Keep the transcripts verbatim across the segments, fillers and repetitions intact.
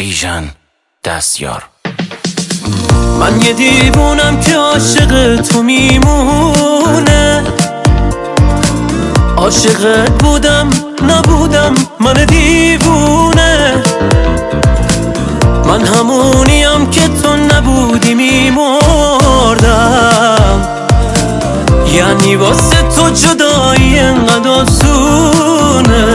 بیژن دستیار. من یه دیوونم که عاشق تو میمونه، عاشقت بودم نبودم من دیوونه. من همونیم که تو نبودی میمردم، یعنی واسه تو جدایی انقدر آسونه.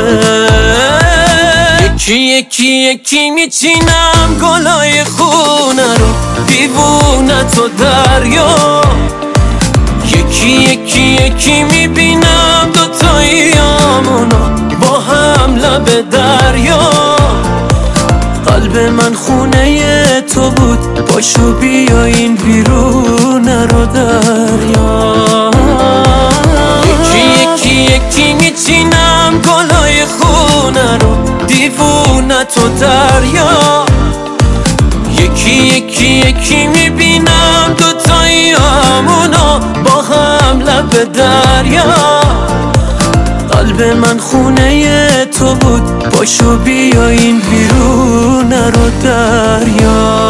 یکی یکی یکی میچینم گلای خونه رو، دیوونه تو دریا. یکی یکی یکی میبینم دوتاییامونو با هم لب دریا. قلب من خونه تو بود، پاشو بیا این بیرونه رو دریا. یکی یکی یکی میچینم گلای خونه رو، دیوونه تو دریا. یکی یکی یکی میبینم دوتاییامونو با هم لب دریا. قلب من خونه تو بود، پاشو بیا این بیرونه رو دریا.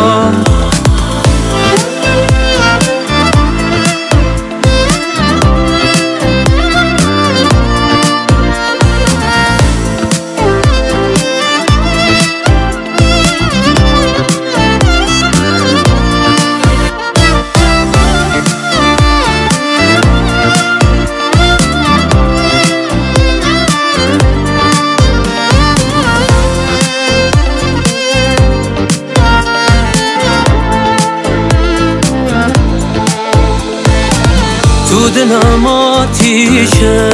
تو دلم آتیشه،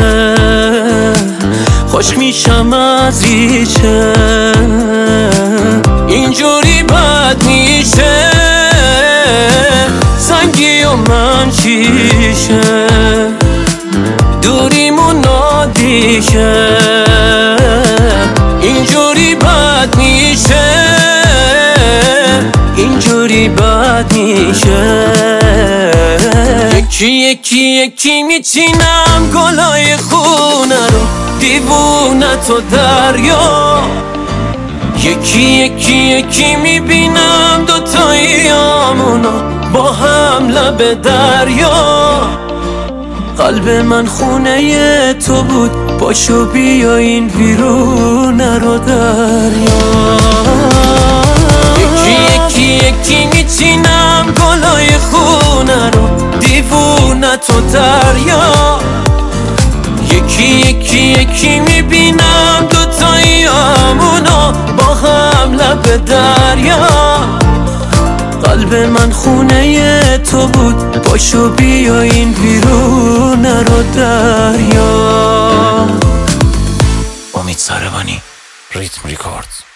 خوش میشم از ریشه. اینجوری بد میشه، سنگی و من شیشه. دوریمون نادیشه، اینجوری بد میشه، اینجوری بد میشه. یکی یکی یکی میچینم گلای خونه رو، دیوونه تو دریا. یکی یکی یکی میبینم دوتاییامونو با هم لب دریا. قلب من خونه تو بود، پاشو بیا این بیرونه رو دریا. یکی یکی یکی میچینم گلای خونه رو، دیوونه تو دریا. یکی یکی یکی میبینم دوتاییامونو با هم لب دریا. قلب من خونه تو بود، پاشو بیا این بیرونه رو دریا. امید ساربانی، ریتم ریکوردز.